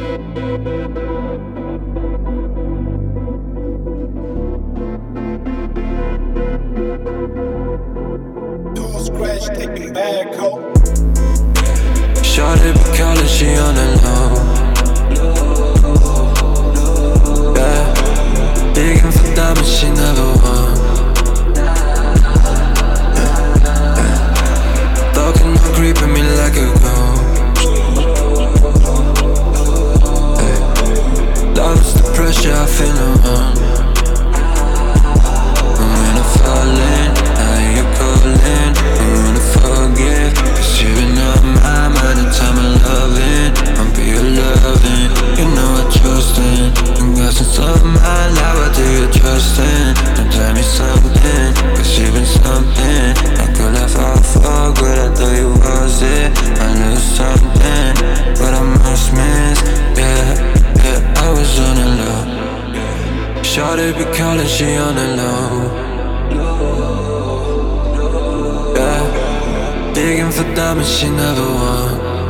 Scratch, taking back home. Shorty be calling, she on the low. Yeah, digging for diamonds, she never won. Talking on creeping me like a ghost. Love is the pressure I feel around. When I fall in, now you're calling. I wanna forget, 'cause you've been on my mind the time I'm loving. I'll be your loving, you know I trust in. And got since of my life, what do you trust in? Don't tell me something, 'cause you've been something. I could have all for good, I thought you was it. I lose something, but I must miss. Yeah, I was on the low. Shorty be calling, she on the low. Yeah, digging for diamonds, she never won.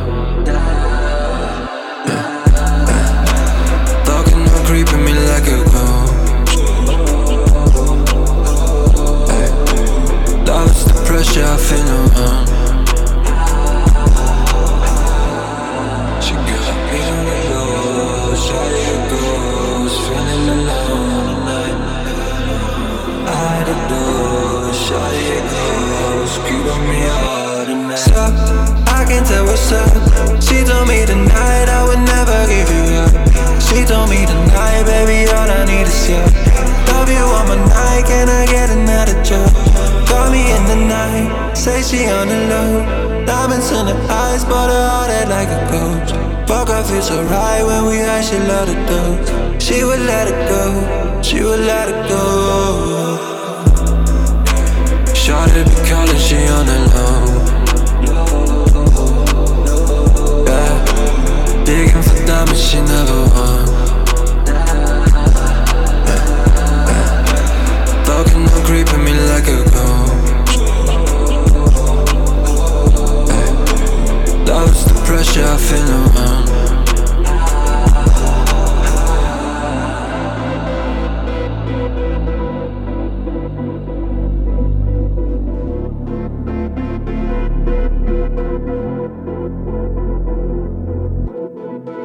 Talking on creeping me like a ghost. Love is the pressure I feel around. She got me on the low, shawty it goes, feeling alone tonight. I had to do, shawty it goes, keep on me all tonight. Stop, I can't tell what's up. She told me tonight I would never give you up. She told me tonight, baby, all I need is you. Love you on my night, can I get another job? Call me in the night, say she on the low. Diamonds in her eyes, but her heart head like a ghost. Fuck, I feel so right when we high, she love the dope. She would let it go, she would let it go. Shorty be calling, she on the low. Yeah, digging for diamonds, she never won. Talking on creeping me like a ghost. Love is the pressure I feel around.